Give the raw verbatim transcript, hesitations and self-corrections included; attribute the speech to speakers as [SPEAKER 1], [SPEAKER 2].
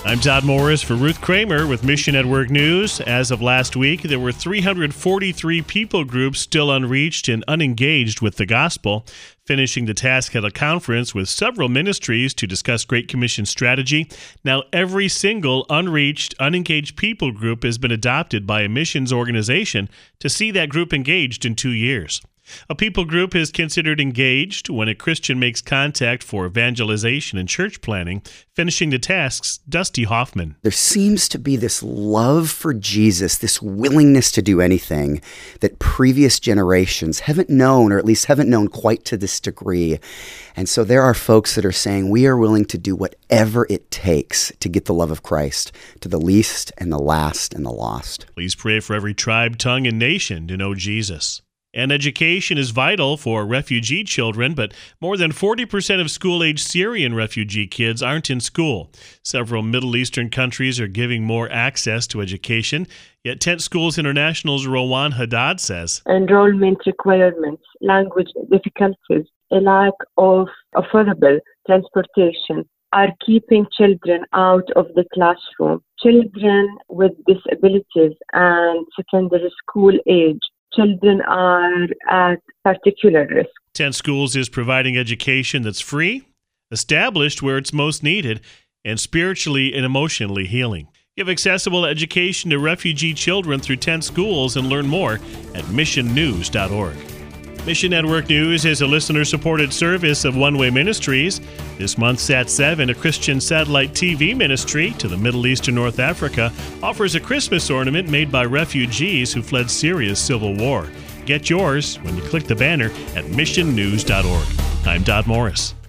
[SPEAKER 1] I'm Todd Morris for Ruth Kramer with Mission Network News. As of last week, there were three hundred forty-three people groups still unreached and unengaged with the gospel. Finishing the task at a conference with several ministries to discuss Great Commission strategy. Now, every single unreached, unengaged people group has been adopted by a missions organization to see that group engaged in two years. A people group is considered engaged when a Christian makes contact for evangelization and church planning. Finishing the tasks, Dusty Hoffman.
[SPEAKER 2] There seems to be this love for Jesus, this willingness to do anything that previous generations haven't known, or at least haven't known quite to this degree. And so there are folks that are saying we are willing to do whatever it takes to get the love of Christ to the least and the last and the lost.
[SPEAKER 1] Please pray for every tribe, tongue, and nation to know Jesus. And education is vital for refugee children, but more than forty percent of school-age Syrian refugee kids aren't in school. Several Middle Eastern countries are giving more access to education, yet Tent Schools International's Rowan Haddad says,
[SPEAKER 3] enrollment requirements, language difficulties, a lack of affordable transportation are keeping children out of the classroom. Children with disabilities and secondary school age children are at particular risk.
[SPEAKER 1] Tent Schools is providing education that's free, established where it's most needed, and spiritually and emotionally healing. Give accessible education to refugee children through Tent Schools and learn more at mission news dot org. Mission Network News is a listener-supported service of One Way Ministries. This month, Sat seven, a Christian satellite T V ministry to the Middle East and North Africa, offers a Christmas ornament made by refugees who fled Syria's civil war. Get yours when you click the banner at mission news dot org. I'm Todd Morris.